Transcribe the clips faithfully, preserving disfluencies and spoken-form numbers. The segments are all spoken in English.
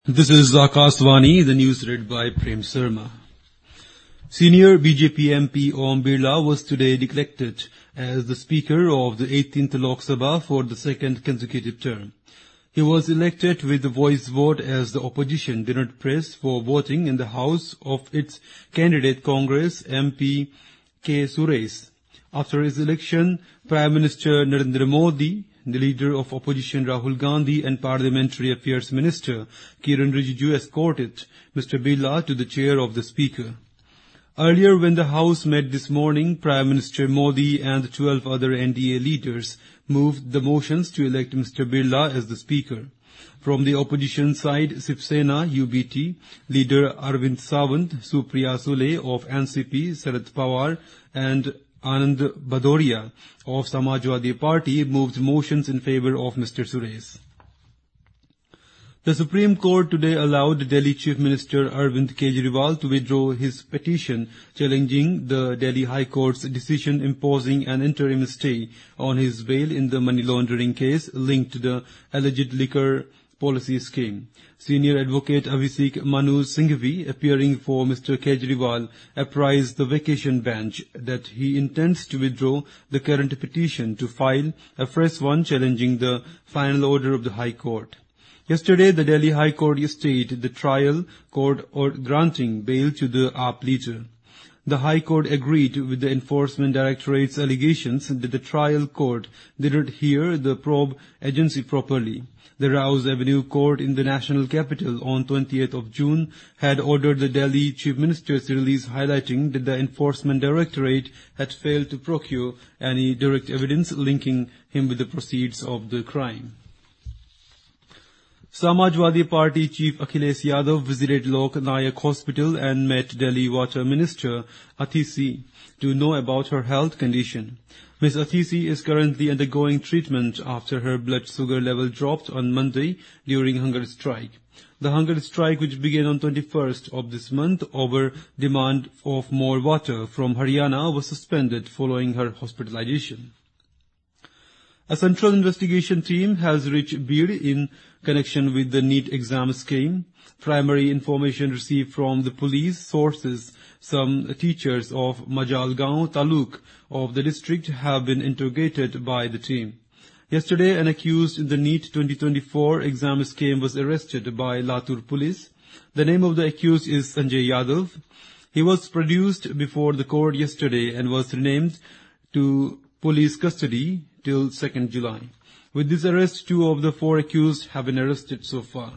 This is Akashvani, the news read by Prem Sharma. Senior B J P M P Om Birla was today elected as the Speaker of the eighteenth Lok Sabha for the second consecutive term. He was elected with the voice vote as the opposition did not press for voting in the House of its candidate Congress M P K. Suresh. After his election, Prime Minister Narendra Modi, the leader of opposition Rahul Gandhi and Parliamentary Affairs Minister Kiran Rijiju escorted Mister Birla to the chair of the Speaker. Earlier when the House met this morning, Prime Minister Modi and twelve other N D A leaders moved the motions to elect Mister Birla as the Speaker. From the opposition side, Shiv Sena U B T leader Arvind Sawant, Supriya Sule of N C P, Sharad Pawar and Anand Bhadoria of Samajwadi Party moved motions in favor of Mister Suresh. The Supreme Court today allowed Delhi Chief Minister Arvind Kejriwal to withdraw his petition challenging the Delhi High Court's decision imposing an interim stay on his bail in the money laundering case linked to the alleged liquor policy scheme. Senior advocate Abhishek Manu Singhvi, appearing for Mister Kejriwal, apprised the vacation bench that he intends to withdraw the current petition to file a fresh one challenging the final order of the High Court. Yesterday, the Delhi High Court stayed the trial court order granting bail to the A P leader. The High Court agreed with the Enforcement Directorate's allegations that the trial court did not hear the probe agency properly. The Rouse Avenue Court in the national capital on twentieth of June had ordered the Delhi Chief Minister's release, highlighting that the Enforcement Directorate had failed to procure any direct evidence linking him with the proceeds of the crime. Samajwadi Party Chief Akhilesh Yadav visited Lok Nayak Hospital and met Delhi Water Minister Athisi to know about her health condition. Miz Athisi is currently undergoing treatment after her blood sugar level dropped on Monday during hunger strike. The hunger strike, which began on twenty-first of this month over demand of more water from Haryana, was suspended following her hospitalization. A central investigation team has reached Bir in connection with the NEET exam scheme. Primary information received from the police sources, some teachers of Majalgaon Taluk of the district have been interrogated by the team. Yesterday, an accused in the NEET twenty twenty-four exam scheme was arrested by Latur police. The name of the accused is Sanjay Yadav. He was produced before the court yesterday and was renamed to police custody till second July. With this arrest, two of the four accused have been arrested so far.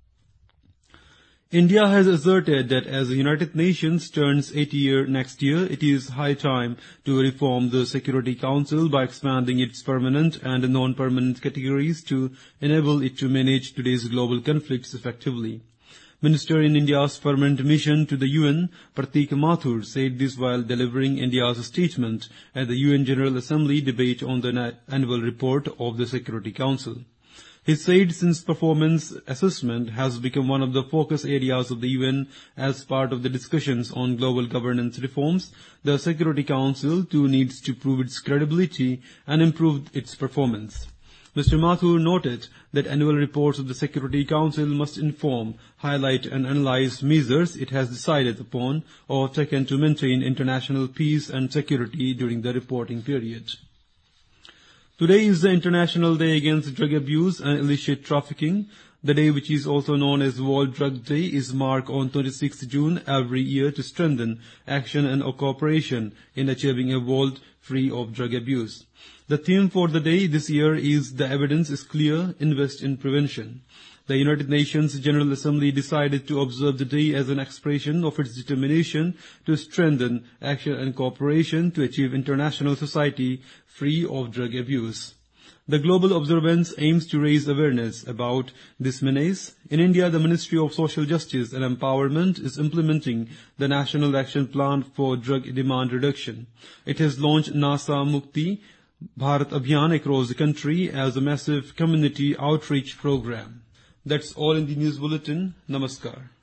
India has asserted that as the United Nations turns eighty years next year, it is high time to reform the Security Council by expanding its permanent and non-permanent categories to enable it to manage today's global conflicts effectively. Minister in India's permanent mission to the U N, Pratik Mathur, said this while delivering India's statement at the U N General Assembly debate on the annual report of the Security Council. He said since performance assessment has become one of the focus areas of the U N as part of the discussions on global governance reforms, the Security Council too needs to prove its credibility and improve its performance. Mister Mathur noted that annual reports of the Security Council must inform, highlight and analyze measures it has decided upon or taken to maintain international peace and security during the reporting period. Today is the International Day Against Drug Abuse and Illicit Trafficking. The day, which is also known as World Drug Day, is marked on twenty-sixth of June every year to strengthen action and cooperation in achieving a world free of drug abuse. The theme for the day this year is "The Evidence is Clear, Invest in Prevention." The United Nations General Assembly decided to observe the day as an expression of its determination to strengthen action and cooperation to achieve international society free of drug abuse. The global observance aims to raise awareness about this menace. In India, the Ministry of Social Justice and Empowerment is implementing the National Action Plan for Drug Demand Reduction. It has launched Nasa Mukti Bharat Abhiyan across the country as a massive community outreach program. That's all in the news bulletin. Namaskar.